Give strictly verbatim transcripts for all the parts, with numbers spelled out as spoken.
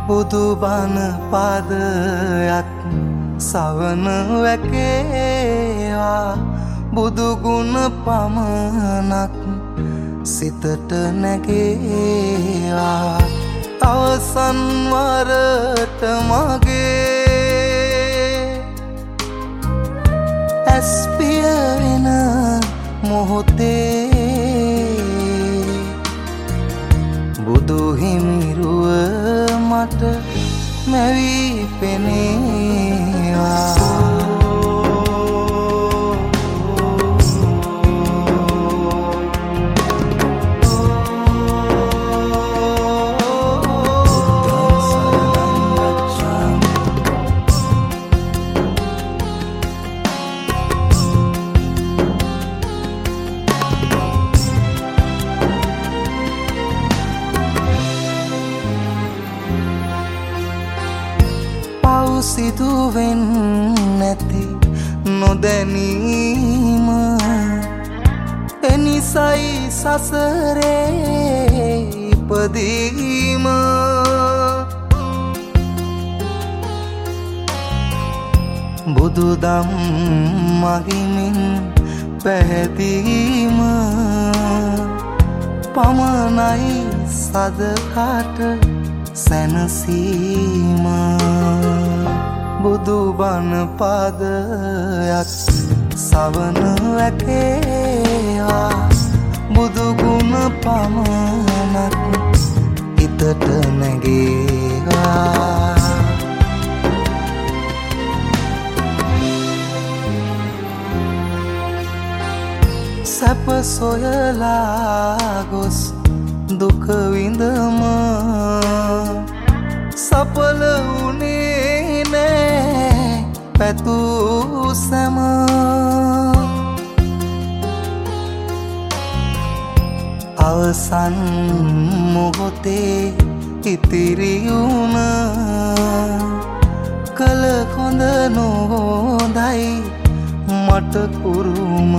බුදු බණ පාදයක් සවන වැකේවා බුදු ගුණ පමණක් සිතට නැගේවා අවසන් වරට මගේ ඇස් පිය වෙන මොහොතේ බුදු හිමිරුව මට මැවී පෙනේවා සිදුවෙන් නැති නොදැනීම එනිසයි සසරේ ඉපදීම බුදුදම් මගිමින් පැහැදීම පමණයි සදකට සැනසීම බුදු බණ පාදයක් සවන වැකේවා බුදු ගුණ පමණක් හිතට නැගේවා සැප සොයලා ගොස් දුක විඳම සඵල වුණේ නෑ පැtuu සැම අවසන් මොහොතේ ඉතිරි වුණ කල හොඳ නොහොඳයි මට කුරුම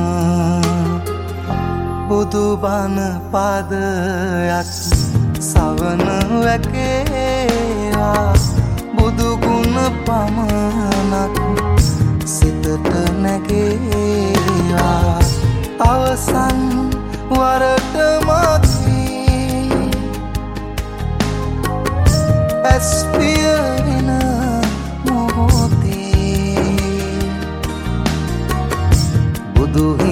බුදු බණ පාදයක් සවන වැකේවා බුදු ගුණ පමණක් සිතට නැගේවා අවසන් වරට මගේ ඇස් පිය වෙන මොහොතේ බුදු